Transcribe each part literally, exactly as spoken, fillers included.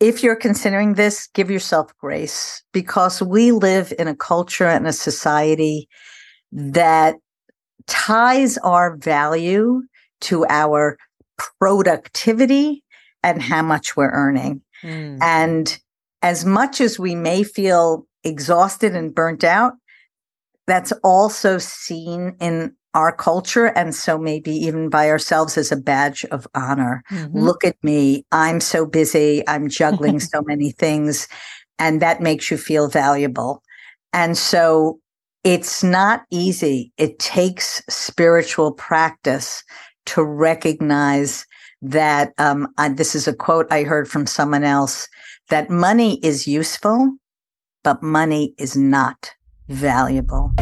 if you're considering this, give yourself grace, because we live in a culture and a society that ties our value to our productivity and how much we're earning. Mm. And as much as we may feel exhausted and burnt out, that's also seen in our culture, and so maybe even by ourselves, as a badge of honor. Mm-hmm. Look at me. I'm so busy. I'm juggling so many things. And that makes you feel valuable. And so it's not easy. It takes spiritual practice to recognize that, um, uh, this is a quote I heard from someone else, that money is useful, but money is not valuable.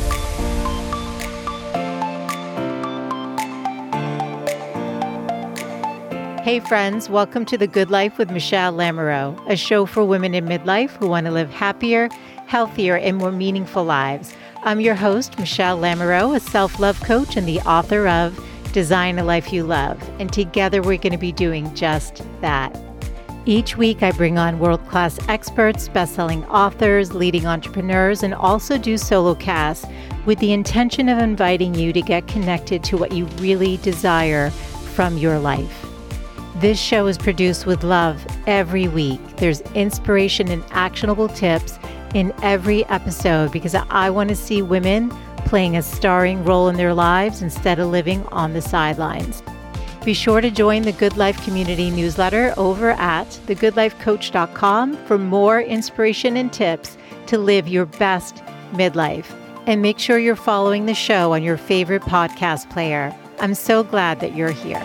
Hey friends, welcome to The Good Life with Michelle Lamoureux, a show for women in midlife who want to live happier, healthier, and more meaningful lives. I'm your host, Michelle Lamoureux, a self-love coach and the author of Design a Life You Love. And together we're going to be doing just that. Each week I bring on world-class experts, best-selling authors, leading entrepreneurs, and also do solo casts with the intention of inviting you to get connected to what you really desire from your life. This show is produced with love every week. There's inspiration and actionable tips in every episode because I want to see women playing a starring role in their lives instead of living on the sidelines. Be sure to join the Good Life Community newsletter over at the good life coach dot com for more inspiration and tips to live your best midlife. And make sure you're following the show on your favorite podcast player. I'm so glad that you're here.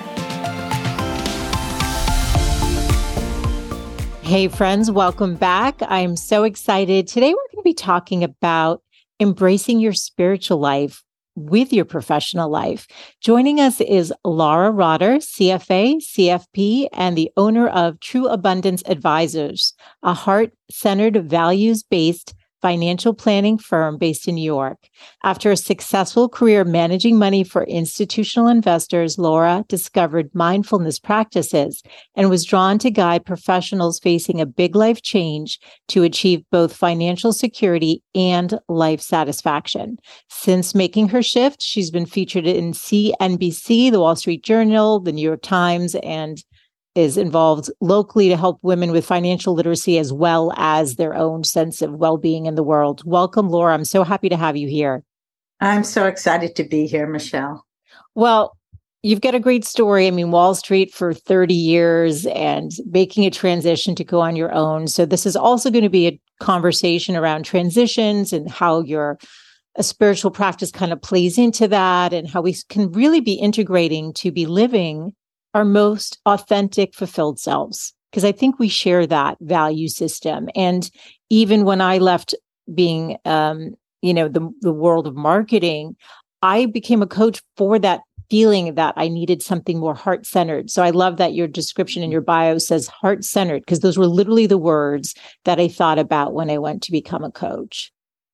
Hey friends, welcome back. I'm so excited. Today we're going to be talking about embracing your spiritual life with your professional life. Joining us is Laura Rotter, C F A, C F P, and the owner of True Abundance Advisors, a heart-centered, values-based financial planning firm based in New York. After a successful career managing money for institutional investors, Laura discovered mindfulness practices and was drawn to guide professionals facing a big life change to achieve both financial security and life satisfaction. Since making her shift, she's been featured in C N B C, the Wall Street Journal, the New York Times, and is involved locally to help women with financial literacy as well as their own sense of well-being in the world. Welcome, Laura. I'm so happy to have you here. I'm so excited to be here, Michelle. Well, you've got a great story. I mean, Wall Street for thirty years and making a transition to go on your own. So this is also going to be a conversation around transitions and how your a spiritual practice kind of plays into that and how we can really be integrating to be living our most authentic, fulfilled selves. Because I think we share that value system. And even when I left being, um, you know, the, the world of marketing, I became a coach for that feeling that I needed something more heart-centered. So I love that your description in your bio says heart-centered, because those were literally the words that I thought about when I went to become a coach.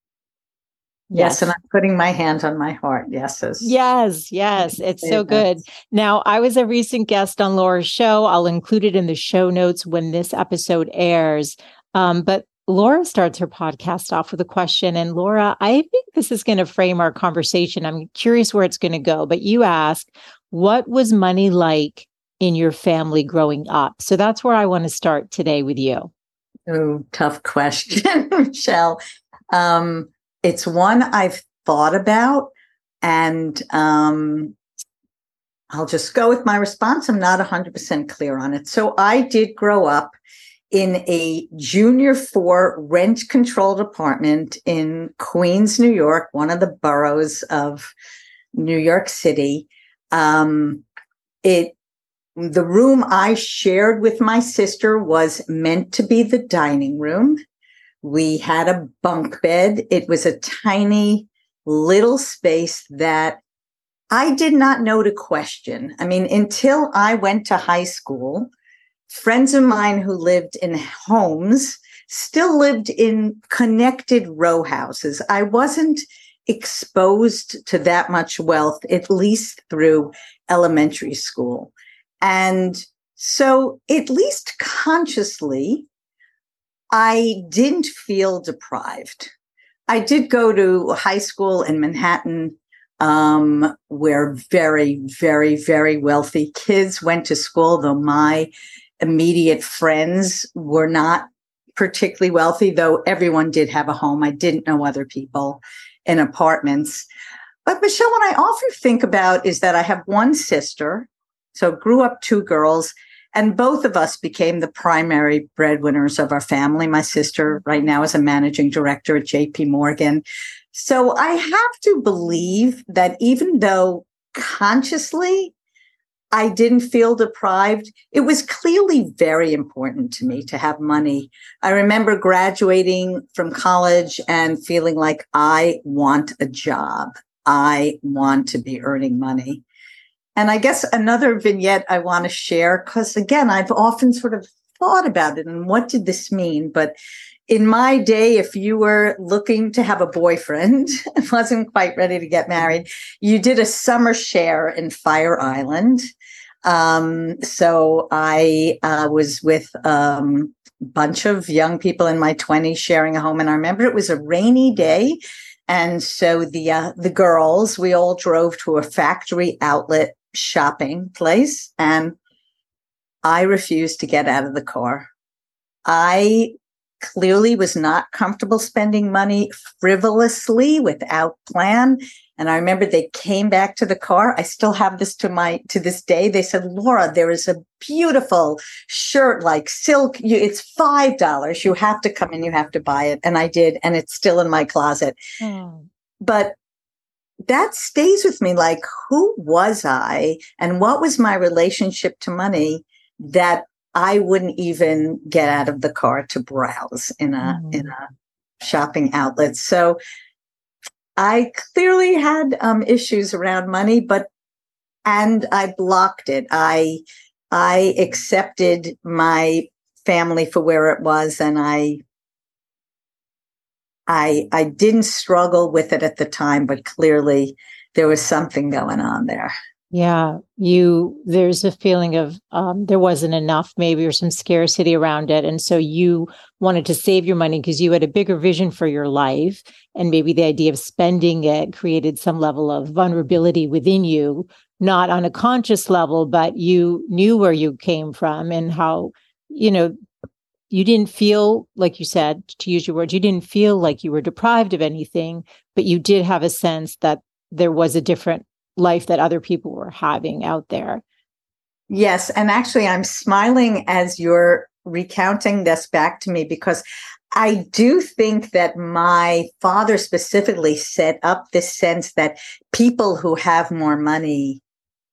Yes, yes, and I'm putting my hand on my heart. Yes. Yes, yes. It's so good. Now, I was a recent guest on Laura's show. I'll include it in the show notes when this episode airs. Um, but Laura starts her podcast off with a question. And Laura, I think this is going to frame our conversation. I'm curious where it's going to go. But you ask, what was money like in your family growing up? So that's where I want to start today with you. Oh, tough question, Michelle. Um, It's one I've thought about, and um, I'll just go with my response. I'm not one hundred percent clear on it. So I did grow up in a junior four rent-controlled apartment in Queens, New York, one of the boroughs of New York City. Um, it the room I shared with my sister was meant to be the dining room. We had a bunk bed. It was a tiny little space that I did not know to question. I mean, until I went to high school, friends of mine who lived in homes still lived in connected row houses. I wasn't exposed to that much wealth, at least through elementary school. And So at least consciously, I didn't feel deprived. I did go to high school in Manhattan, um, where very, very, very wealthy kids went to school, though my immediate friends were not particularly wealthy, though everyone did have a home. I didn't know other people in apartments. But Michelle, what I often think about is that I have one sister, so grew up two girls, and both of us became the primary breadwinners of our family. My sister right now is a managing director at J P Morgan. So I have to believe that even though consciously I didn't feel deprived, it was clearly very important to me to have money. I remember graduating from college and feeling like I want a job. I want to be earning money. And I guess another vignette I want to share, because again, I've often sort of thought about it and what did this mean? But in my day, if you were looking to have a boyfriend and wasn't quite ready to get married, you did a summer share in Fire Island. Um, so I uh, was with um, a bunch of young people in my twenties sharing a home. And I remember it was a rainy day. And so the uh, the girls, we all drove to a factory outlet shopping place, and I refused to get out of the car. I clearly was not comfortable spending money frivolously without plan. And I remember they came back to the car. I still have this to my to this day. They said, Laura, there is a beautiful shirt like silk. You, it's five dollars. You have to come in. You have to buy it. And I did. And it's still in my closet. Mm. But that stays with me. Like, who was I and what was my relationship to money that I wouldn't even get out of the car to browse in a mm. in a shopping outlet. So I clearly had um, issues around money, but and I blocked it. I I accepted my family for where it was, and I I I didn't struggle with it at the time, but clearly there was something going on there. Yeah, you, there's a feeling of um, there wasn't enough maybe, or some scarcity around it. And so you wanted to save your money because you had a bigger vision for your life. And maybe the idea of spending it created some level of vulnerability within you, not on a conscious level, but you knew where you came from and how, you know, you didn't feel, like you said, to use your words, you didn't feel like you were deprived of anything, but you did have a sense that there was a different life that other people were having out there. Yes. And actually, I'm smiling as you're recounting this back to me, because I do think that my father specifically set up this sense that people who have more money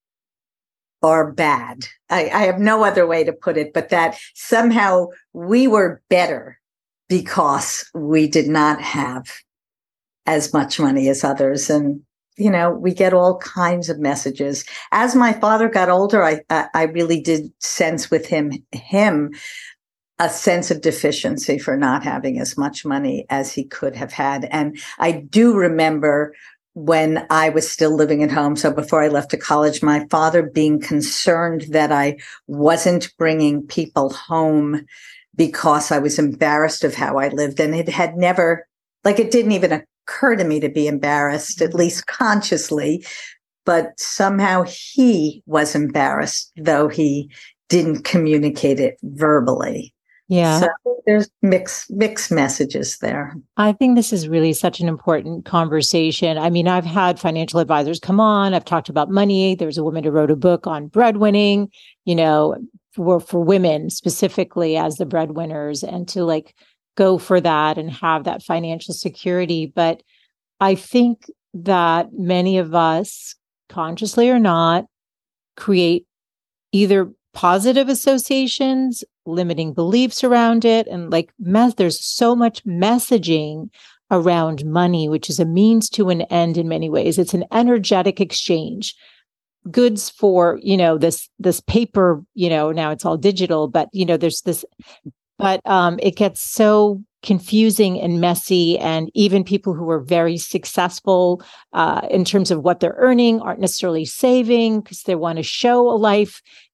are bad. I, I have no other way to put it, but that somehow we were better because we did not have as much money as others. And you know, we get all kinds of messages. As my father got older, I I really did sense with him him a sense of deficiency for not having as much money as he could have had. And I do remember when I was still living at home, so before I left to college, my father being concerned that I wasn't bringing people home because I was embarrassed of how I lived. And it had never, like, it didn't even occur to me to be embarrassed, at least consciously, but somehow he was embarrassed, though he didn't communicate it verbally. Yeah. So there's mixed mixed messages there. I think this is really such an important conversation. I mean, I've had financial advisors come on. I've talked about money. There's a woman who wrote a book on breadwinning, you know, for, for women specifically as the breadwinners, and to like go for that and have that financial security. But I think that many of us, consciously or not, create either positive associations, limiting beliefs around it. And like mess, there's so much messaging around money, which is a means to an end in many ways. It's an energetic exchange. Goods for, you know, this, this paper, you know, now it's all digital, but, you know, there's this, but um, it gets so confusing and messy. And even people who are very successful uh, in terms of what they're earning aren't necessarily saving because they want to show a life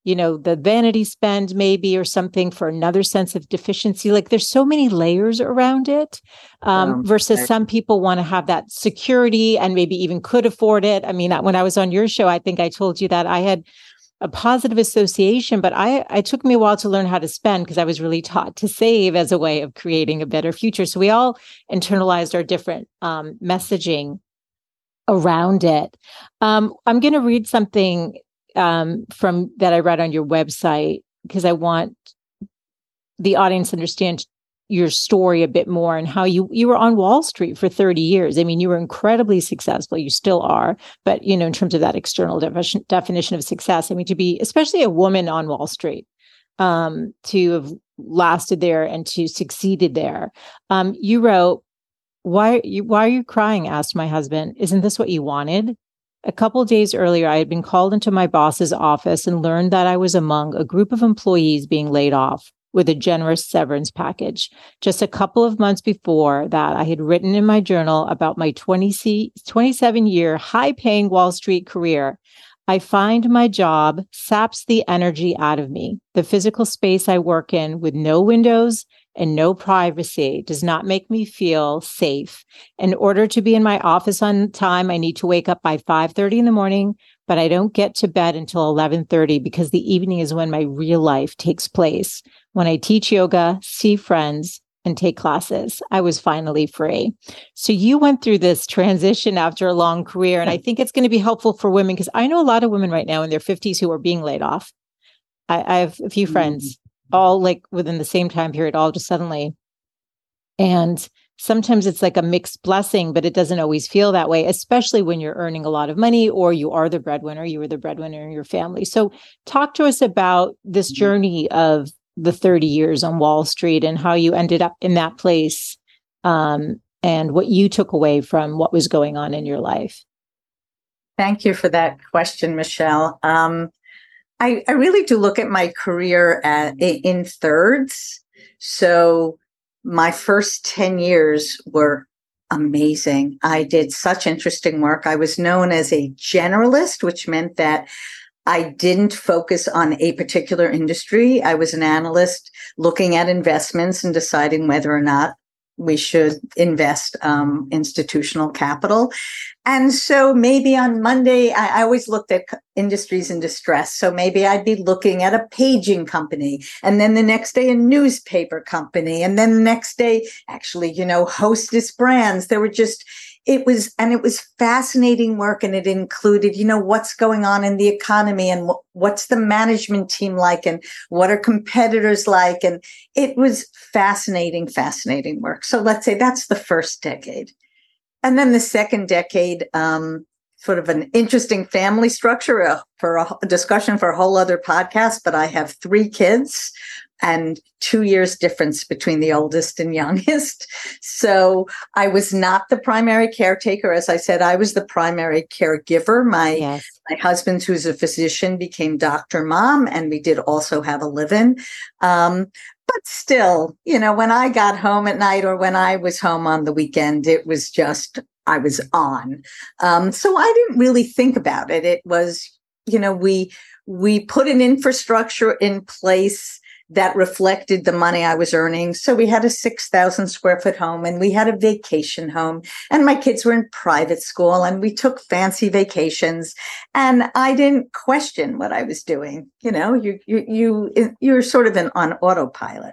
you know, the vanity spend maybe, or something for another sense of deficiency. Like there's so many layers around it, um, Um, versus I- some people want to have that security and maybe even could afford it. I mean, when I was on your show, I think I told you that I had a positive association, but I, it took me a while to learn how to spend because I was really taught to save as a way of creating a better future. So we all internalized our different um, messaging around it. Um, I'm going to read something um, from that I read on your website because I want the audience to understand your story a bit more and how you you were on Wall Street for thirty years. I mean, you were incredibly successful. You still are, but you know, in terms of that external definition definition of success, I mean, to be especially a woman on Wall Street, um, to have lasted there and to succeeded there. Um, you wrote, "Why you why are you crying?" asked my husband. "Isn't this what you wanted?" A couple of days earlier, I had been called into my boss's office and learned that I was among a group of employees being laid off with a generous severance package. Just a couple of months before that, I had written in my journal about my twenty-seven year high-paying Wall Street career. I find my job saps the energy out of me. The physical space I work in with no windows and no privacy does not make me feel safe. In order to be in my office on time, I need to wake up by five thirty in the morning, but I don't get to bed until eleven thirty because the evening is when my real life takes place. When I teach yoga, see friends, and take classes, I was finally free. So you went through this transition after a long career, and I think it's going to be helpful for women because I know a lot of women right now in their fifties who are being laid off. I, I have a few friends, all like within the same time period, all just suddenly. And sometimes it's like a mixed blessing, but it doesn't always feel that way, especially when you're earning a lot of money or you are the breadwinner, you were the breadwinner in your family. So talk to us about this journey of the thirty years on Wall Street and how you ended up in that place, um, and what you took away from what was going on in your life. Thank you for that question, Michelle. Um, I, I really do look at my career at, in thirds. So my first ten years were amazing. I did such interesting work. I was known as a generalist, which meant that I didn't focus on a particular industry. I was an analyst looking at investments and deciding whether or not we should invest um, institutional capital. And so maybe on Monday, I, I always looked at industries in distress. So maybe I'd be looking at a paging company, and then the next day, a newspaper company. And then the next day, actually, you know, Hostess brands. There were just, it was, and it was fascinating work. And it included, you know, what's going on in the economy and w- what's the management team like and what are competitors like. And it was fascinating, fascinating work. So let's say that's the first decade. And then the second decade, um, sort of an interesting family structure uh, for a, a discussion for a whole other podcast. But I have three kids and two years difference between the oldest and youngest. So I was not the primary caretaker. As I said, I was the primary caregiver. My, yes. my husband, who's a physician, became Doctor Mom, and we did also have a live-in. Um, but still, you know, when I got home at night or when I was home on the weekend, it was just, I was on. Um, so I didn't really think about it. It was, you know, we, we put an infrastructure in place that reflected the money I was earning. So we had a six thousand square foot home and we had a vacation home, and my kids were in private school and we took fancy vacations, and I didn't question what I was doing. You know, you, you, you, you're sort of an, on autopilot.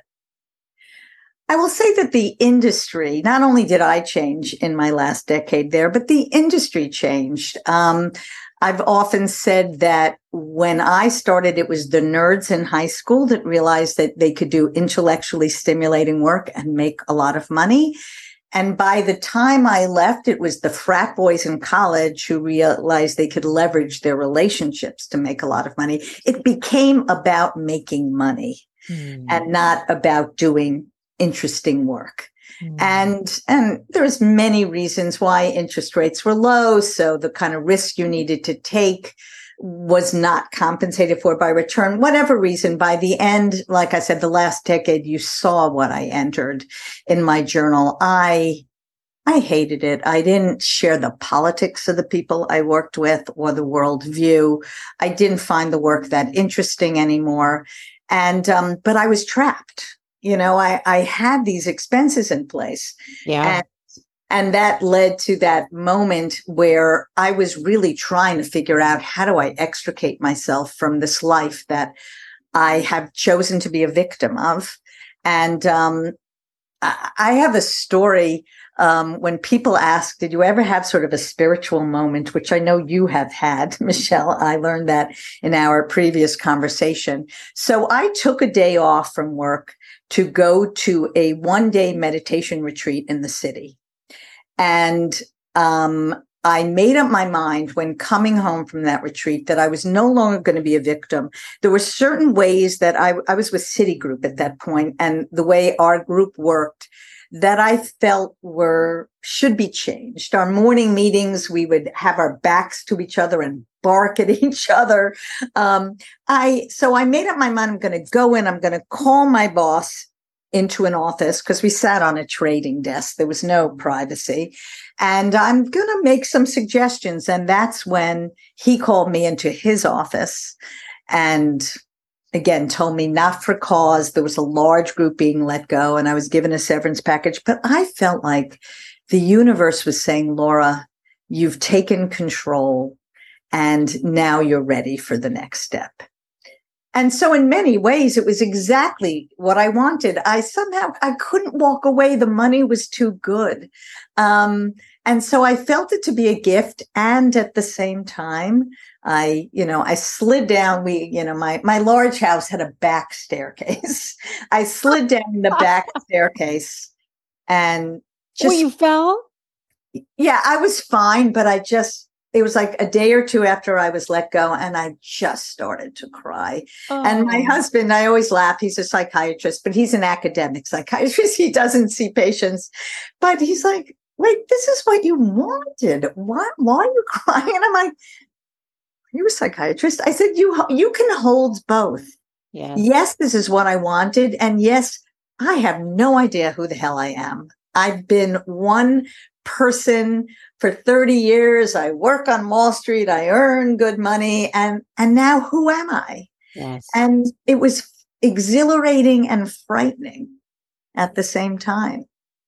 I will say that the industry, not only did I change in my last decade there, but the industry changed. Um, I've often said that when I started, it was the nerds in high school that realized that they could do intellectually stimulating work and make a lot of money. And by the time I left, it was the frat boys in college who realized they could leverage their relationships to make a lot of money. It became about making money hmm. and not about doing interesting work. Mm. And and there's many reasons why interest rates were low. So the kind of risk you needed to take was not compensated for by return. Whatever reason, by the end, like I said, the last decade, you saw what I entered in my journal. I I hated it. I didn't share the politics of the people I worked with or the worldview. I didn't find the work that interesting anymore. And, um, but I was trapped. You know, I, I had these expenses in place. Yeah. And, and that led to that moment where I was really trying to figure out, how do I extricate myself from this life that I have chosen to be a victim of? And, um, I have a story. Um, when people ask, did you ever have sort of a spiritual moment, which I know you have had, Michelle? I learned that in our previous conversation. So I took a day off from work to go to a one day meditation retreat in the city. And um, I made up my mind when coming home from that retreat that I was no longer going to be a victim. There were certain ways that I, I was with Citigroup at that point, and the way our group worked that I felt were, should be changed. Our morning meetings, we would have our backs to each other and bark at each other. Um, I, so I made up my mind, I'm going to go in, I'm going to call my boss into an office, because we sat on a trading desk. There was no privacy. And I'm going to make some suggestions. And that's when he called me into his office and again, told me not for cause. There was a large group being let go and I was given a severance package. But I felt like the universe was saying, Laura, you've taken control and now you're ready for the next step. And so in many ways, it was exactly what I wanted. I somehow, I couldn't walk away. The money was too good. Um, and so I felt it to be a gift. And at the same time, I, you know, I slid down. We, you know, my, my large house had a back staircase. I slid down the back staircase and just. Oh, you fell? Yeah, I was fine, but I just, it was like a day or two after I was let go and I just started to cry. Oh. And my husband, I always laugh. He's a psychiatrist, but he's an academic psychiatrist. He doesn't see patients, but he's like, wait, this is what you wanted. Why, why are you crying? And I'm like, you're a psychiatrist. I said, you, you can hold both. Yeah. Yes, this is what I wanted. And yes, I have no idea who the hell I am. I've been one person for thirty years. I work on Wall Street. I earn good money. And, and now who am I? Yes. And it was exhilarating and frightening at the same time.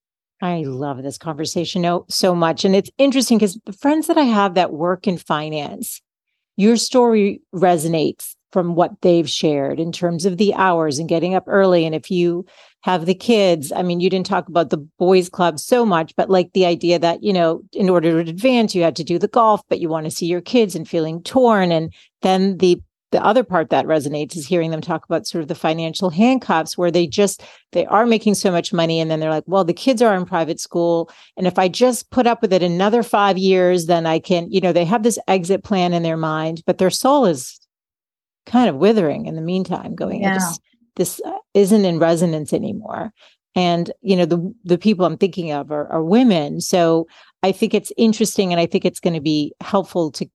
I love this conversation so much. And it's interesting because the friends that I have that work in finance, your story resonates from what they've shared in terms of the hours and getting up early. And if you have the kids, I mean, you didn't talk about the boys club so much, but like the idea that, you know, in order to advance, you had to do the golf, but you want to see your kids and feeling torn. And then the the other part that resonates is hearing them talk about sort of the financial handcuffs where they just, they are making so much money. And then they're like, well, the kids are in private school. And if I just put up with it another five years, then I can, you know, they have this exit plan in their mind, but their soul is kind of withering in the meantime, going, yeah. this, this isn't in resonance anymore. And, you know, the, the people I'm thinking of are, are women. So I think it's interesting. And I think it's going to be helpful to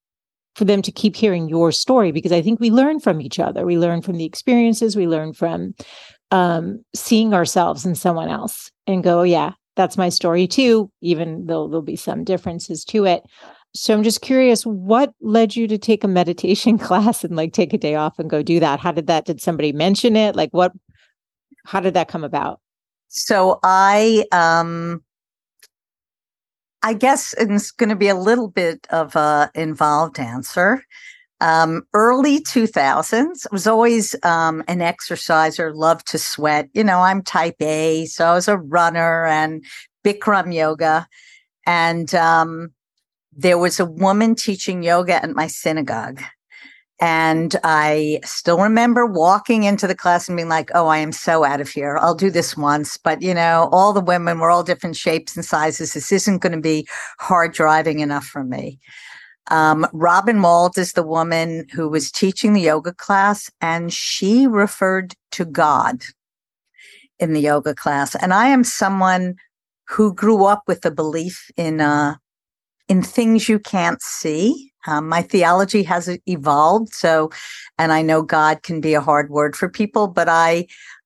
for them to keep hearing your story, because I think we learn from each other. We learn from the experiences. We learn from um, seeing ourselves in someone else and go, oh, yeah, that's my story too, even though there'll be some differences to it. So I'm just curious, what led you to take a meditation class and like take a day off and go do that? How did that, did somebody mention it? Like what, how did that come about? So I, um, I guess it's going to be a little bit of a involved answer. Um, early two thousands, I was always um, an exerciser, loved to sweat. You know, I'm type A, so I was a runner and Bikram yoga. And um, there was a woman teaching yoga at my synagogue. And I still remember walking into the class and being like, oh, I am so out of here. I'll do this once. But, you know, all the women were all different shapes and sizes. This isn't going to be hard driving enough for me. Um, Robin Wald is the woman who was teaching the yoga class, and she referred to God in the yoga class. And I am someone who grew up with the belief in uh, in things you can't see. Um, my theology has evolved. So, and I know God can be a hard word for people, but I,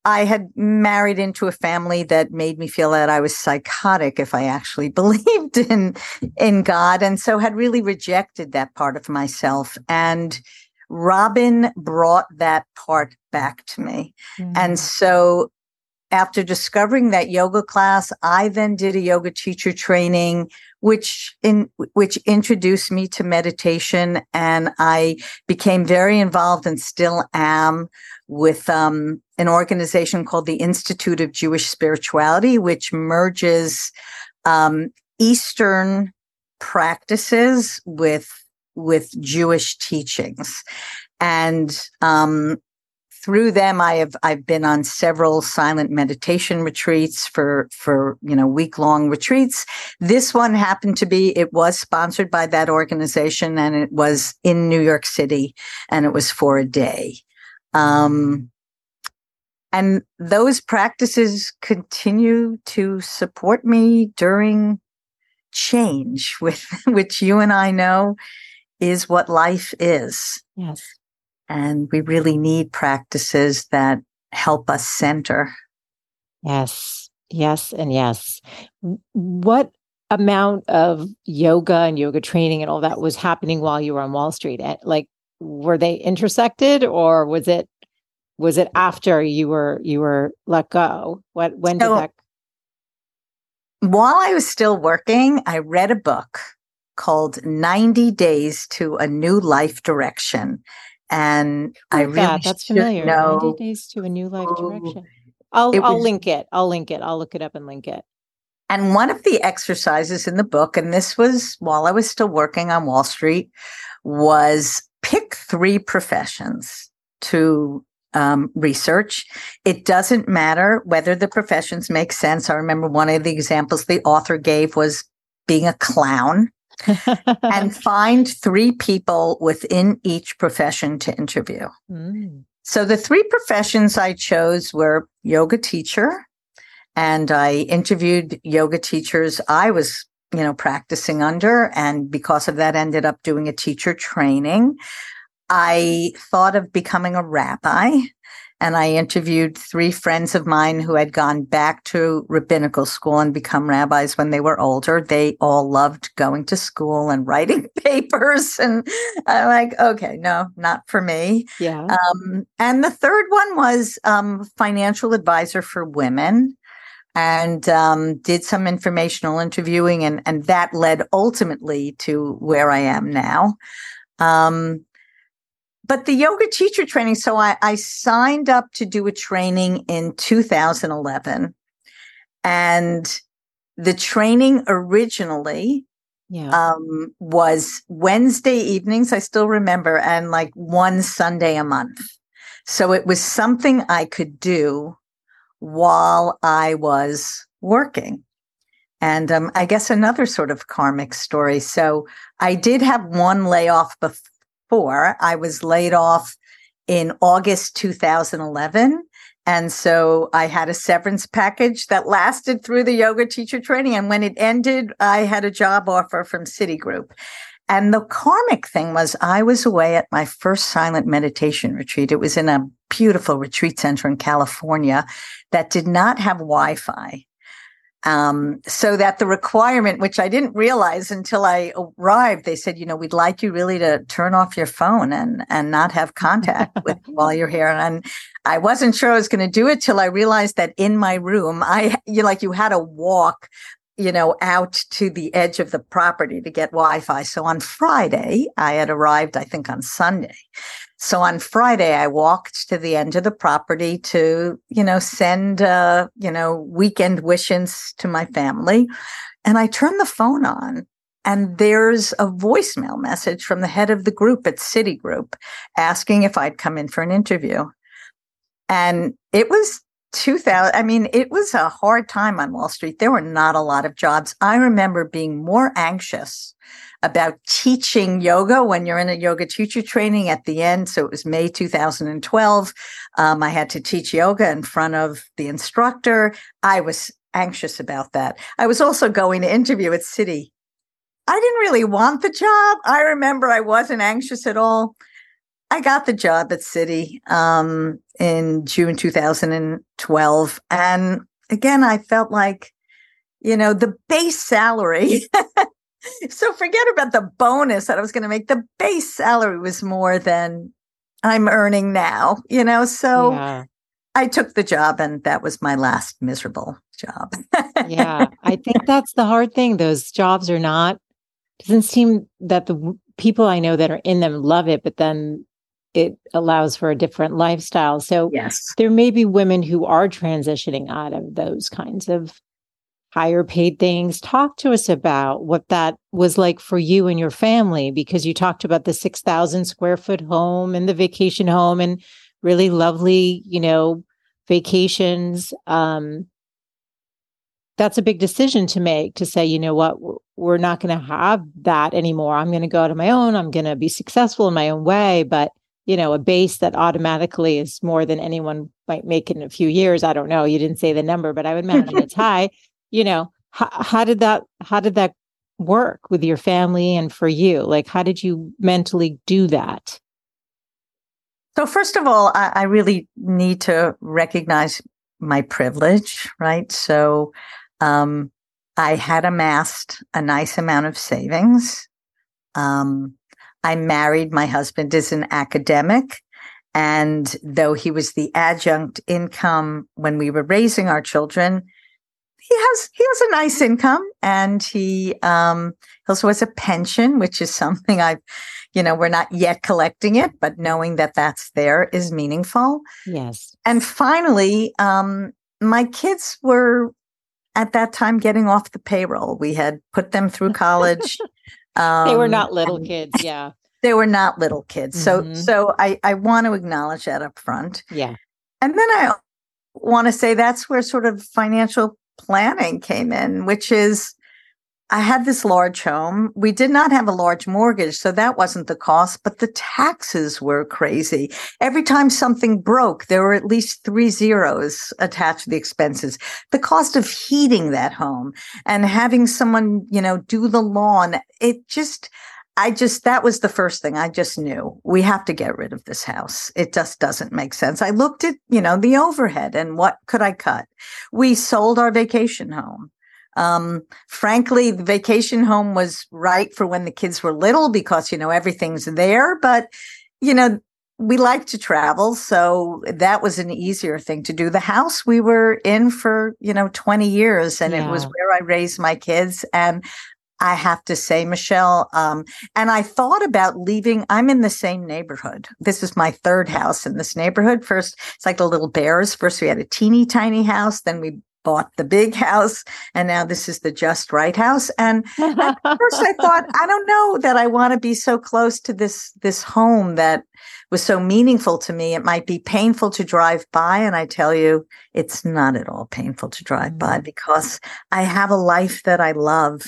I had married into a family that made me feel that I was psychotic if I actually believed in, in God. And so had really rejected that part of myself. And Robin brought that part back to me. Mm. And so after discovering that yoga class, I then did a yoga teacher training, which in which introduced me to meditation, and I became very involved and still am with um, an organization called the Institute of Jewish Spirituality, which merges um, Eastern practices with with Jewish teachings, and um, through them, I have I've been on several silent meditation retreats for for you know week long retreats. This one happened to be it was sponsored by that organization, and it was in New York City, and it was for a day. Um, and those practices continue to support me during change, with which you and I know is what life is. Yes. And we really need practices that help us center. Yes, yes, and yes. What amount of yoga and yoga training and all that was happening while you were on Wall Street? Like, were they intersected, or was it was it after you were you were let go? What when so, did that? While I was still working, I read a book called ninety days to a New Life Direction. And I really that. That's familiar. know, ninety days to a New Life Direction. I'll I'll was, link it. I'll link it. I'll look it up and link it. And one of the exercises in the book, and this was while I was still working on Wall Street, was pick three professions to um, research. It doesn't matter whether the professions make sense. I remember one of the examples the author gave was being a clown. And find three people within each profession to interview. Mm. So the three professions I chose were yoga teacher, and I interviewed yoga teachers I was, you know, practicing under, and because of that ended up doing a teacher training. I thought of becoming a rabbi, and I interviewed three friends of mine who had gone back to rabbinical school and become rabbis when they were older. They all loved going to school and writing papers. And I'm like, okay, no, not for me. Yeah. Um, and the third one was um, financial advisor for women, and um, did some informational interviewing. And, and that led ultimately to where I am now. Um, But the yoga teacher training, so I, I signed up to do a training in two thousand eleven. And the training originally yeah. um, was Wednesday evenings, I still remember, and like one Sunday a month. So it was something I could do while I was working. And um, I guess another sort of karmic story. So I did have one layoff before. Four. I was laid off in August two thousand eleven. And so I had a severance package that lasted through the yoga teacher training. And when it ended, I had a job offer from Citigroup. And the karmic thing was I was away at my first silent meditation retreat. It was in a beautiful retreat center in California that did not have Wi-Fi. Um, so that the requirement, which I didn't realize until I arrived, they said, you know, we'd like you really to turn off your phone and, and not have contact with while you're here. And I wasn't sure I was going to do it till I realized that in my room, I, you like you had to walk, you know, out to the edge of the property to get Wi-Fi. So on Friday, I had arrived, I think on Sunday. So on Friday, I walked to the end of the property to, you know, send, uh, you know, weekend wishes to my family. And I turned the phone on, and there's a voicemail message from the head of the group at Citigroup asking if I'd come in for an interview. And it was two thousand. I mean, it was a hard time on Wall Street. There were not a lot of jobs. I remember being more anxious about teaching yoga when you're in a yoga teacher training at the end. So it was May two thousand twelve. Um, I had to teach yoga in front of the instructor. I was anxious about that. I was also going to interview at Citi. I didn't really want the job. I remember I wasn't anxious at all. I got the job at Citi um, in June two thousand twelve. And again, I felt like, you know, the base salary. So forget about the bonus that I was going to make. The base salary was more than I'm earning now, you know, so Yeah. I took the job and that was my last miserable job. Yeah. I think that's the hard thing. Those jobs are not, doesn't seem that the w- people I know that are in them love it, but then it allows for a different lifestyle. So Yes. there may be women who are transitioning out of those kinds of higher paid things. Talk to us about what that was like for you and your family, because you talked about the six thousand square foot home and the vacation home and really lovely, you know, vacations. Um, that's a big decision to make, to say, you know what, we're not going to have that anymore. I'm going to go out on my own. I'm going to be successful in my own way. But, you know, a base that automatically is more than anyone might make in a few years. I don't know. You didn't say the number, but I would imagine it's high. You know, how, how did that, how did that work with your family and for you? Like, how did you mentally do that? So first of all, I, I really need to recognize my privilege, right? So um, I had amassed a nice amount of savings. Um, I married, my husband is an academic. And though he was the adjunct income when we were raising our children, he has he has a nice income, and he um, also has a pension, which is something I've, you know, we're not yet collecting it, but knowing that that's there is meaningful. Yes. And finally, um, my kids were at that time getting off the payroll. We had put them through college. Um, they were not little kids. Yeah. They were not little kids. Mm-hmm. So so I, I want to acknowledge that up front. Yeah. And then I want to say that's where sort of financial planning came in, which is I had this large home. We did not have a large mortgage, so that wasn't the cost, but the taxes were crazy. Every time something broke, there were at least three zeros attached to the expenses. The cost of heating that home and having someone, you know, do the lawn, it just, I just, that was the first thing. I just knew we have to get rid of this house. It just doesn't make sense. I looked at, you know, the overhead and what could I cut? We sold our vacation home. Um, frankly, the vacation home was right for when the kids were little because, you know, everything's there, but, you know, we like to travel. So that was an easier thing to do. The house we were in for, you know, twenty years, and yeah. It was where I raised my kids. And I have to say, Michelle, um, and I thought about leaving. I'm in the same neighborhood. This is my third house in this neighborhood. First, it's like the Little Bears. First, we had a teeny tiny house. Then we bought the big house. And now this is the just right house. And at first I thought, I don't know that I want to be so close to this, this home that was so meaningful to me. It might be painful to drive by. And I tell you, it's not at all painful to drive mm-hmm. by because I have a life that I love.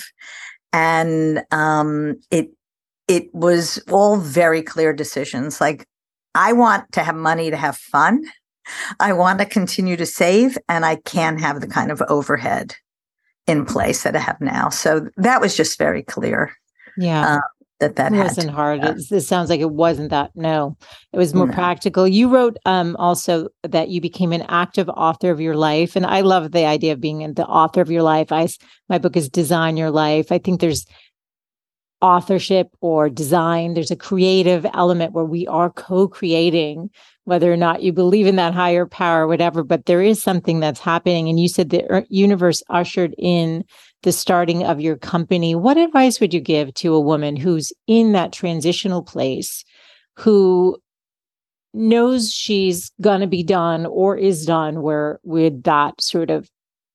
And um, it it was all very clear decisions. Like, I want to have money to have fun. I want to continue to save, and I can't have the kind of overhead in place that I have now. So that was just very clear. Yeah. Uh, that that it wasn't to, hard. Uh, it, it sounds like it wasn't that. No, it was more no. practical. You wrote um, also that you became an active author of your life. And I love the idea of being the author of your life. I, my book is Design Your Life. I think there's authorship or design. There's a creative element where we are co-creating, whether or not you believe in that higher power or whatever, but there is something that's happening. And you said the universe ushered in the starting of your company. What advice would you give to a woman who's in that transitional place, who knows she's going to be done or is done where with that sort of,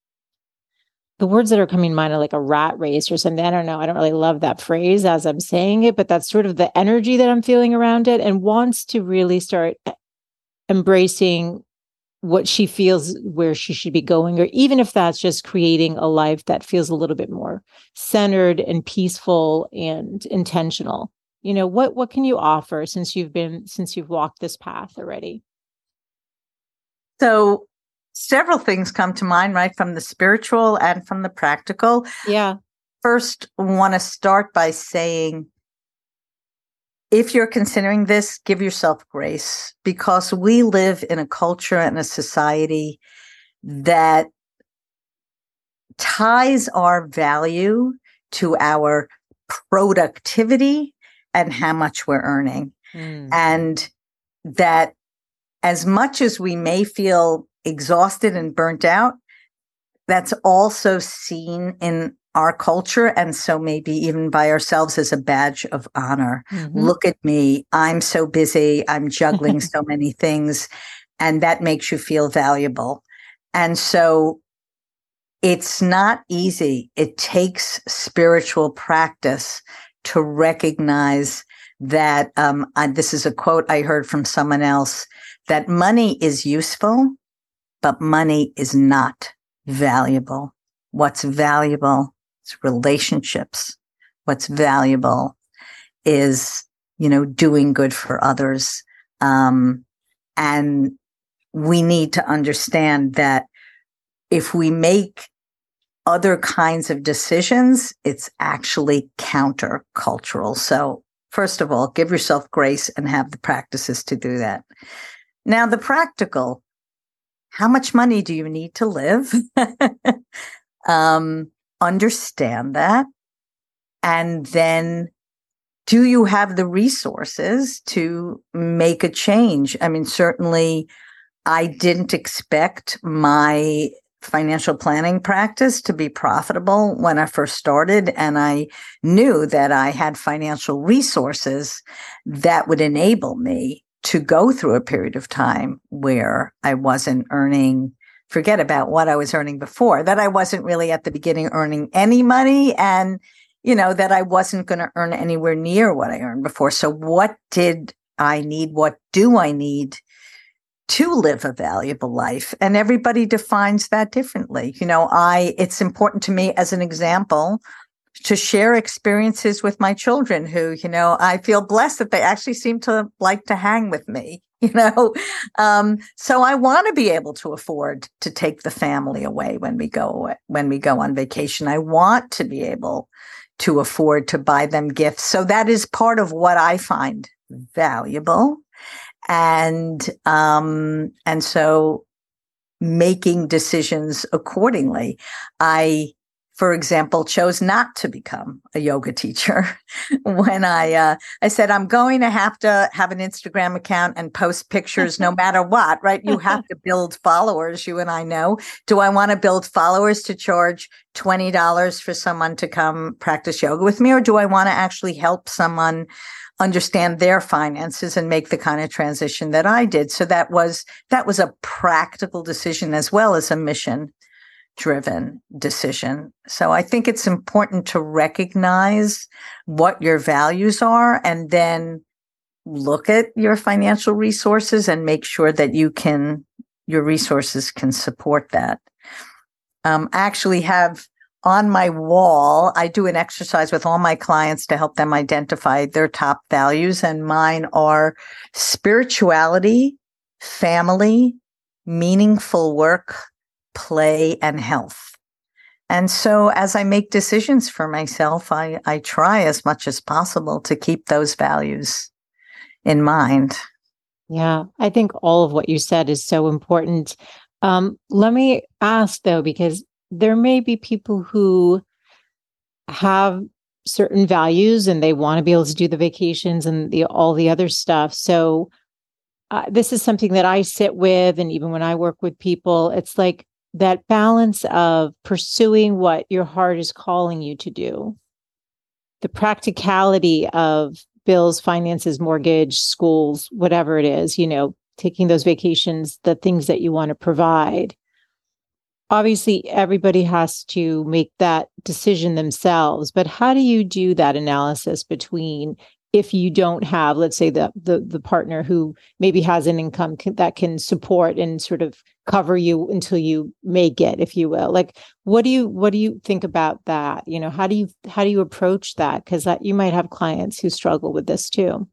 the words that are coming to mind are like a rat race or something. I don't know. I don't really love that phrase as I'm saying it, but that's sort of the energy that I'm feeling around it, and wants to really start embracing what she feels where she should be going, or even if that's just creating a life that feels a little bit more centered and peaceful and intentional. You know, what, what can you offer since you've been, since you've walked this path already? So several things come to mind, right? From the spiritual and from the practical. Yeah. First, want to start by saying, if you're considering this, give yourself grace, because we live in a culture and a society that ties our value to our productivity and how much we're earning. Mm. And that as much as we may feel exhausted and burnt out, that's also seen in our culture, and so maybe even by ourselves, as a badge of honor. Mm-hmm. Look at me. I'm so busy. I'm juggling so many things. And that makes you feel valuable. And so it's not easy. It takes spiritual practice to recognize that, um, I, this is a quote I heard from someone else, that money is useful, but money is not valuable. What's valuable is relationships. What's valuable is, you know, doing good for others. Um, and we need to understand that if we make other kinds of decisions, it's actually countercultural. So first of all, give yourself grace and have the practices to do that. Now, the practical, how much money do you need to live? um, understand that. And then, do you have the resources to make a change? I mean, certainly I didn't expect my financial planning practice to be profitable when I first started. And I knew that I had financial resources that would enable me to go through a period of time where I wasn't earning, forget about what I was earning before, that I wasn't really at the beginning earning any money, and, you know, that I wasn't going to earn anywhere near what I earned before. So what did I need? What do I need to live a valuable life? And everybody defines that differently. You know, I, it's important to me, as an example, to share experiences with my children who, you know, I feel blessed that they actually seem to like to hang with me, you know. Um, so I want to be able to afford to take the family away when we go away, when we go on vacation. I want to be able to afford to buy them gifts. So that is part of what I find valuable. And, um, and so making decisions accordingly. I, for example, chose not to become a yoga teacher when I, uh, I said, I'm going to have to have an Instagram account and post pictures no matter what, right? You have to build followers, you and I know. Do I want to build followers to charge twenty dollars for someone to come practice yoga with me? Or do I want to actually help someone understand their finances and make the kind of transition that I did? So that was, that was a practical decision as well as a mission driven decision. So I think it's important to recognize what your values are and then look at your financial resources and make sure that you can, your resources can support that. Um, I actually have on my wall, I do an exercise with all my clients to help them identify their top values, and mine are spirituality, family, meaningful work, play, and health. And so as I make decisions for myself, I, I try as much as possible to keep those values in mind. Yeah, I think all of what you said is so important. Um, let me ask, though, because there may be people who have certain values and they want to be able to do the vacations and the all the other stuff. So uh, this is something that I sit with. And even when I work with people, it's like that balance of pursuing what your heart is calling you to do, the practicality of bills, finances, mortgage, schools, whatever it is, you know, taking those vacations, the things that you want to provide. Obviously, everybody has to make that decision themselves, but how do you do that analysis between, if you don't have, let's say, the the, the partner who maybe has an income can, that can support and sort of cover you until you make it, if you will? Like, what do you what do you think about that? You know, how do you how do you approach that? Because that you might have clients who struggle with this too.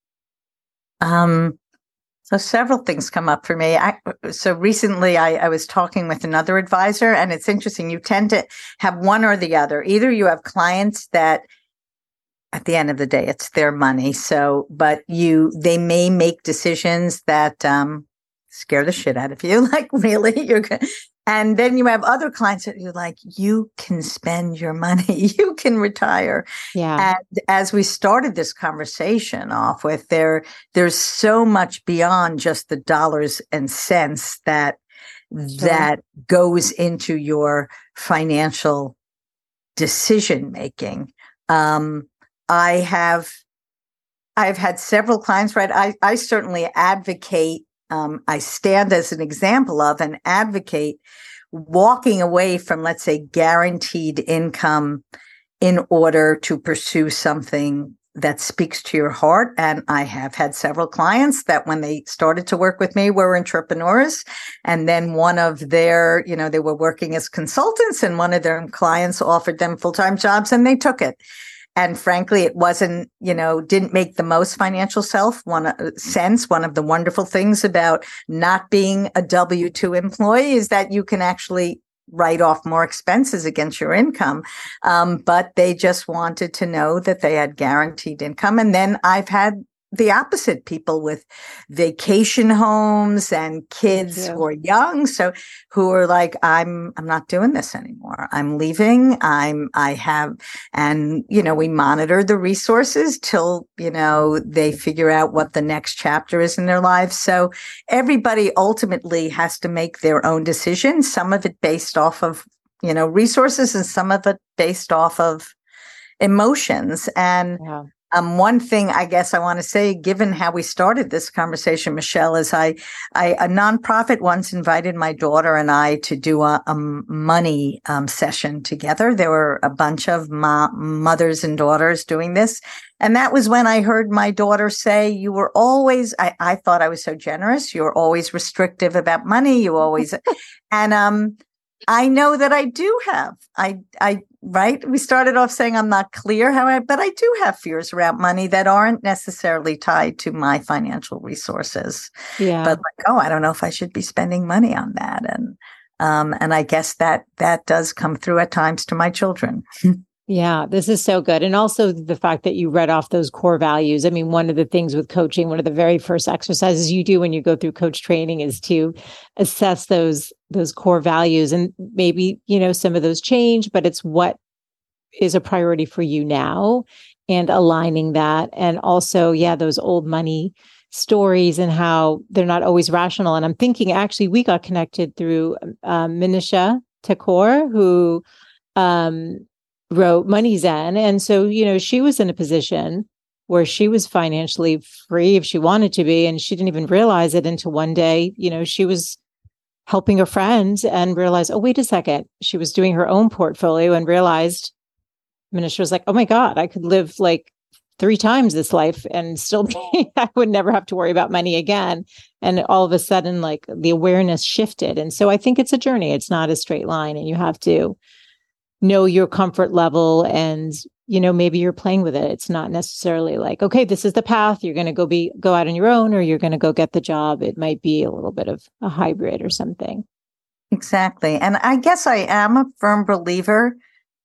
Um. So several things come up for me. I, so recently I, I was talking with another advisor, and it's interesting. You tend to have one or the other. Either you have clients that at the end of the day, it's their money. So, but you, they may make decisions that um, scare the shit out of you. Like, really, you're going. And then you have other clients that you're like, you can spend your money, you can retire. Yeah. And as we started this conversation off with, there, there's so much beyond just the dollars and cents that sure. that goes into your financial decision making. Um, I have, I've had several clients, right? I, I certainly advocate. Um, I stand as an example of and advocate walking away from, let's say, guaranteed income in order to pursue something that speaks to your heart. And I have had several clients that when they started to work with me were entrepreneurs. And then one of their, you know, they were working as consultants and one of their clients offered them full-time jobs and they took it. And frankly, it wasn't, you know, didn't make the most financial self one uh, sense. One of the wonderful things about not being a W two employee is that you can actually write off more expenses against your income. Um, but they just wanted to know that they had guaranteed income. And then I've had the opposite, people with vacation homes and kids who are young. So who are like, I'm, I'm not doing this anymore. I'm leaving. I'm, I have, and, you know, we monitor the resources till, you know, they figure out what the next chapter is in their lives. So everybody ultimately has to make their own decisions, some of it based off of, you know, resources and some of it based off of emotions. And, yeah. Um, one thing I guess I want to say, given how we started this conversation, Michelle, is I, I a nonprofit once invited my daughter and I to do a, a money um, session together. There were a bunch of mo- mothers and daughters doing this. And that was when I heard my daughter say, you were always, I, I thought I was so generous. You were always restrictive about money. You always, and um, I know that I do have, I, I, right? We started off saying I'm not clear how I, but I do have fears around money that aren't necessarily tied to my financial resources. Yeah. But like, oh, I don't know if I should be spending money on that. And, um, and I guess that, that does come through at times to my children. Yeah, this is so good. And also the fact that you read off those core values. I mean, one of the things with coaching, one of the very first exercises you do when you go through coach training is to assess those, those core values. And maybe, you know, some of those change, but it's what is a priority for you now and aligning that. And also, yeah, those old money stories and how they're not always rational. And I'm thinking, actually, we got connected through um, Manisha Thakor, who, um, wrote Money Zen. And so, you know, she was in a position where she was financially free if she wanted to be. And she didn't even realize it until one day, you know, she was helping a friend and realized, oh, wait a second. She was doing her own portfolio and realized, Manisha was like, oh my God, I could live like three times this life and still be, I would never have to worry about money again. And all of a sudden, like the awareness shifted. And so I think it's a journey. It's not a straight line and you have to know your comfort level and, you know, maybe you're playing with it. It's not necessarily like, okay, this is the path. You're going to go be, go out on your own or you're going to go get the job. It might be a little bit of a hybrid or something. Exactly. And I guess I am a firm believer,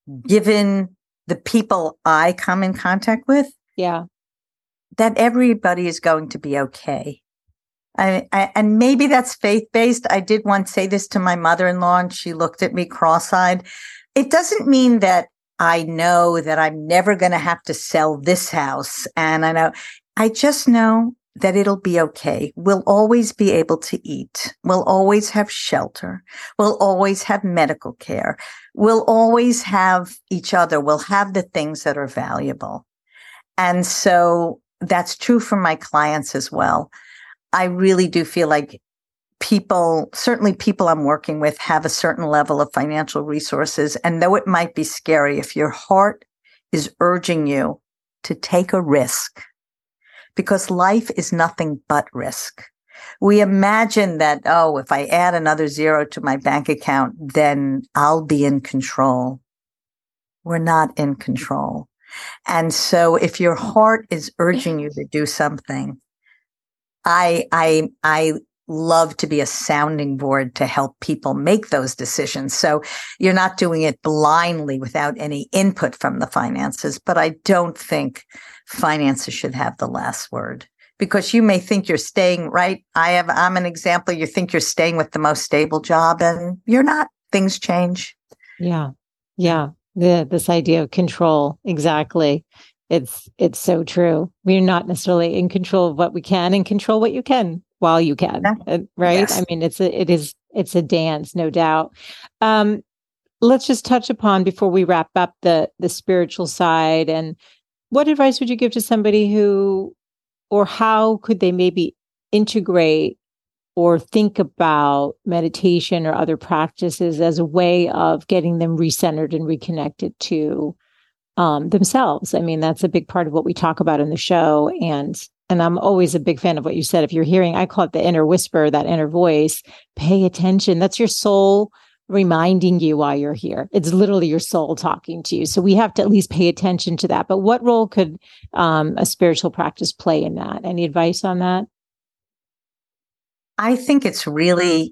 given the people I come in contact with. Yeah. That everybody is going to be okay. I, I, and maybe that's faith-based. I did once say this to my mother-in-law and she looked at me cross-eyed. It doesn't mean that I know that I'm never going to have to sell this house. And I know, I just know that it'll be okay. We'll always be able to eat. We'll always have shelter. We'll always have medical care. We'll always have each other. We'll have the things that are valuable. And so that's true for my clients as well. I really do feel like people, certainly people I'm working with, have a certain level of financial resources. And though it might be scary, if your heart is urging you to take a risk, because life is nothing but risk. We imagine that, oh, if I add another zero to my bank account, then I'll be in control. We're not in control. And so if your heart is urging you to do something, I, I, I love to be a sounding board to help people make those decisions. So you're not doing it blindly without any input from the finances. But I don't think finances should have the last word, because you may think you're staying right. I have, I'm an example. You think you're staying with the most stable job, and you're not. Things change. Yeah. Yeah. The, this idea of control. Exactly. It's, it's so true. We're not necessarily in control of what we can, and control what you can while you can. Yeah. Right. Yes. I mean, it's a, it is, it's a dance, no doubt. Um, let's just touch upon, before we wrap up, the, the spiritual side. And what advice would you give to somebody who, or how could they maybe integrate or think about meditation or other practices as a way of getting them recentered and reconnected to um, themselves? I mean, that's a big part of what we talk about in the show. And and I'm always a big fan of what you said. If you're hearing, I call it the inner whisper, that inner voice, pay attention. That's your soul reminding you why you're here. It's literally your soul talking to you. So we have to at least pay attention to that. But what role could um, a spiritual practice play in that? Any advice on that? I think it's really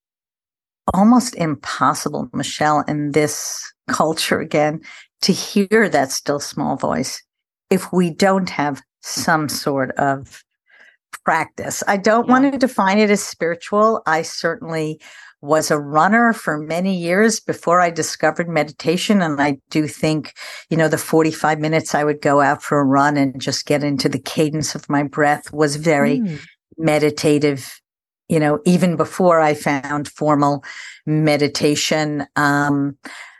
almost impossible, Michelle, in this culture again, to hear that still small voice if we don't have some sort of practice. I don't yeah. want to define it as spiritual. I certainly was a runner for many years before I discovered meditation. And I do think, you know, the forty-five minutes I would go out for a run and just get into the cadence of my breath was very mm. meditative. You know, even before I found formal meditation. Um,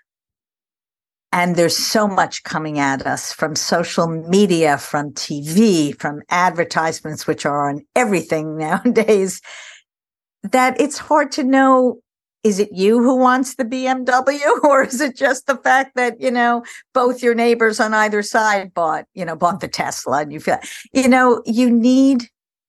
and there's so much coming at us from social media, from T V, from advertisements, which are on everything nowadays, that it's hard to know, is it you who wants the B M W, or is it just the fact that, you know, both your neighbors on either side bought, you know, bought the Tesla, and you feel, you know, you need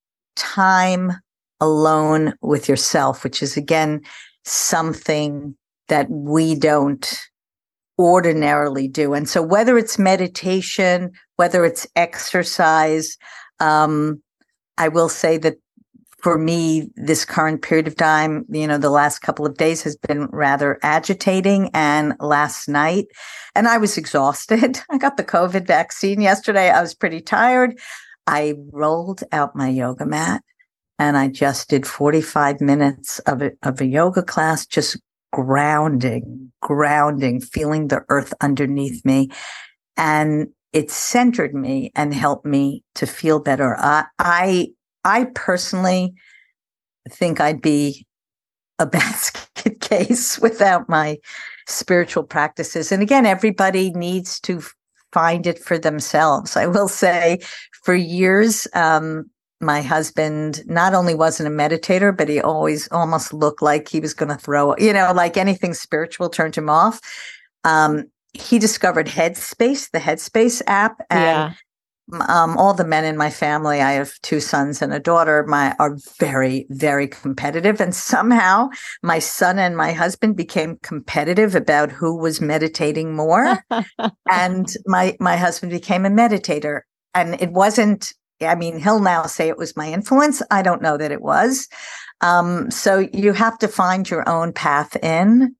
time alone with yourself, which is, again, something that we don't ordinarily do. And so whether it's meditation, whether it's exercise, um, I will say that for me, this current period of time, you know, the last couple of days has been rather agitating. And last night, and I was exhausted. I got the COVID vaccine yesterday. I was pretty tired. I rolled out my yoga mat and I just did forty-five minutes of a, of a yoga class, just grounding, grounding, feeling the earth underneath me. And it centered me and helped me to feel better. I, I, I personally think I'd be a basket case without my spiritual practices. And again, everybody needs to find it for themselves. I will say, for years, um, my husband not only wasn't a meditator, but he always almost looked like he was going to throw, you know, like anything spiritual turned him off. Um, he discovered Headspace, the Headspace app, and yeah. um, all the men in my family, I have two sons and a daughter, my are very, very competitive. And somehow my son and my husband became competitive about who was meditating more. And my, my husband became a meditator. And it wasn't, I mean, he'll now say it was my influence. I don't know that it was. Um, so you have to find your own path in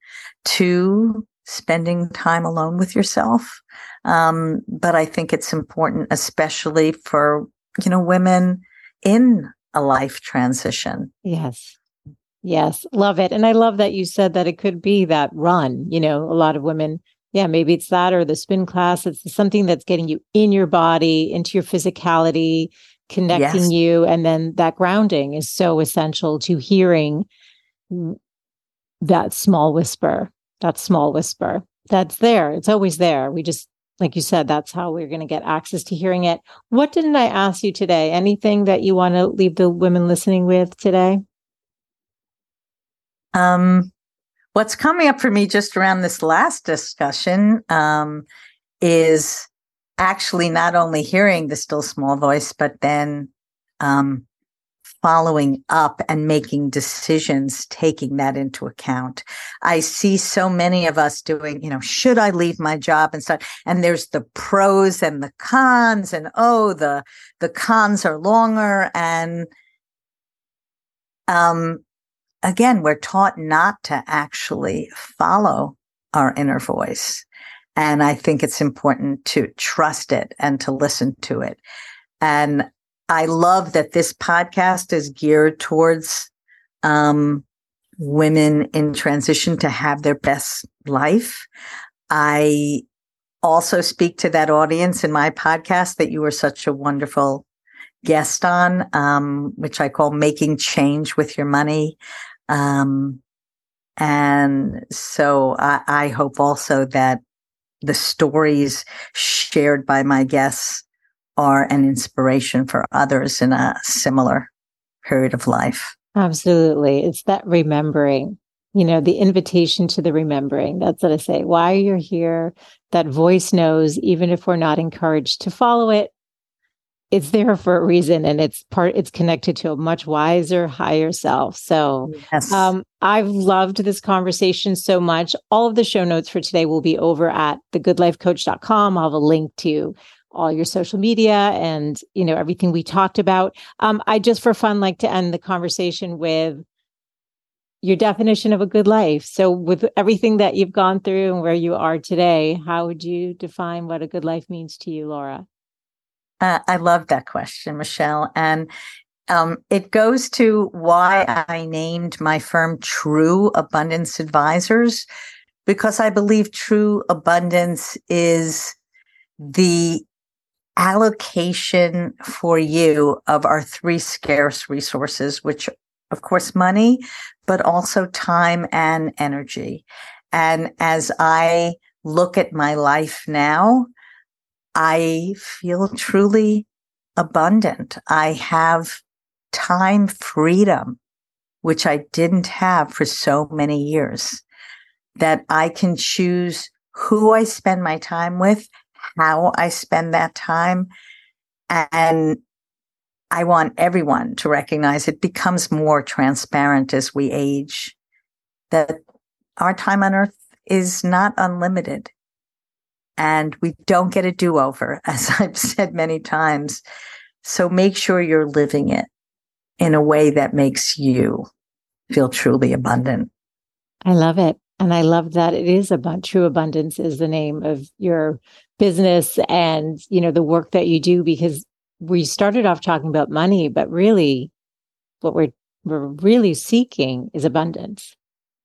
to spending time alone with yourself. Um, but I think it's important, especially for, you know, women in a life transition. Yes. Yes. Love it. And I love that you said that it could be that run. You know, a lot of women, yeah, maybe it's that or the spin class. It's something that's getting you in your body, into your physicality, connecting yes. you. And then that grounding is so essential to hearing that small whisper, that small whisper that's there. It's always there. We just, like you said, that's how we're going to get access to hearing it. What didn't I ask you today? Anything that you want to leave the women listening with today? Um, What's coming up for me just around this last discussion um, is actually not only hearing the still small voice, but then um, following up and making decisions, taking that into account. I see so many of us doing, you know, should I leave my job and such? And there's the pros and the cons, and oh, the the cons are longer. And, um, again, we're taught not to actually follow our inner voice. And I think it's important to trust it and to listen to it. And I love that this podcast is geared towards um, women in transition to have their best life. I also speak to that audience in my podcast that you were such a wonderful guest on, um, which I call Making Change with Your Money. Um, and so I, I hope also that the stories shared by my guests are an inspiration for others in a similar period of life. Absolutely. It's that remembering, you know, the invitation to the remembering. That's what I say. Why you're here, that voice knows, even if we're not encouraged to follow it, it's there for a reason, and it's part, it's connected to a much wiser, higher self. So yes. um, I've loved this conversation so much. All of the show notes for today will be over at the good life coach dot com. I'll have a link to all your social media and, you know, everything we talked about. Um, I just for fun like to end the conversation with your definition of a good life. So with everything that you've gone through and where you are today, how would you define what a good life means to you, Laura? Uh, I love that question, Michelle. And um, it goes to why I named my firm True Abundance Advisors, because I believe true abundance is the allocation for you of our three scarce resources, which, of course, money, but also time and energy. And as I look at my life now, I feel truly abundant. I have time freedom, which I didn't have for so many years, that I can choose who I spend my time with, how I spend that time. And I want everyone to recognize it becomes more transparent as we age, that our time on earth is not unlimited. And we don't get a do-over, as I've said many times. So make sure you're living it in a way that makes you feel truly abundant. I love it. And I love that it is about true abundance is the name of your business and, you know, the work that you do, because we started off talking about money, but really what we're, we're really seeking is abundance.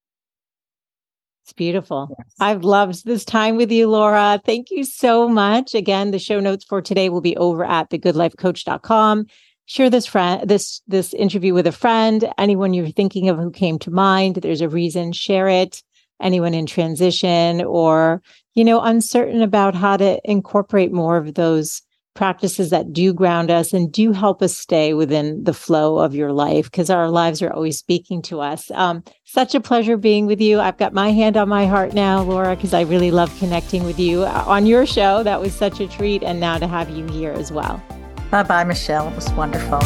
It's beautiful. Yes. I've loved this time with you, Laura. Thank you so much. Again, the show notes for today will be over at the good life coach dot com. Share this friend, this, this interview with a friend, anyone you're thinking of who came to mind. There's a reason, share it. Anyone in transition or, you know, uncertain about how to incorporate more of those practices that do ground us and do help us stay within the flow of your life, because our lives are always speaking to us. Um, such a pleasure being with you. I've got my hand on my heart now, Laura, because I really love connecting with you on your show. That was such a treat. And now to have you here as well. Bye-bye, Michelle. It was wonderful.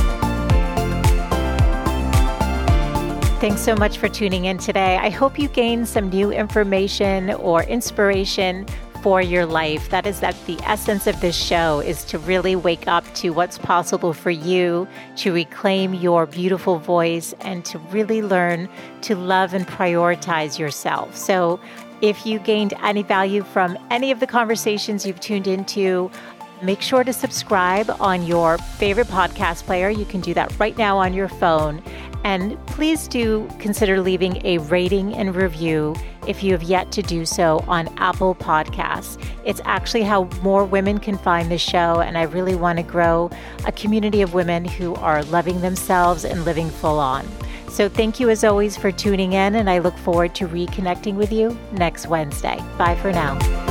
Thanks so much for tuning in today. I hope you gained some new information or inspiration for your life. That is that the essence of this show is to really wake up to what's possible for you, to reclaim your beautiful voice, and to really learn to love and prioritize yourself. So if you gained any value from any of the conversations you've tuned into, make sure to subscribe on your favorite podcast player. You can do that right now on your phone. And please do consider leaving a rating and review if you have yet to do so on Apple Podcasts. It's actually how more women can find the show. And I really want to grow a community of women who are loving themselves and living full on. So thank you as always for tuning in. And I look forward to reconnecting with you next Wednesday. Bye for now.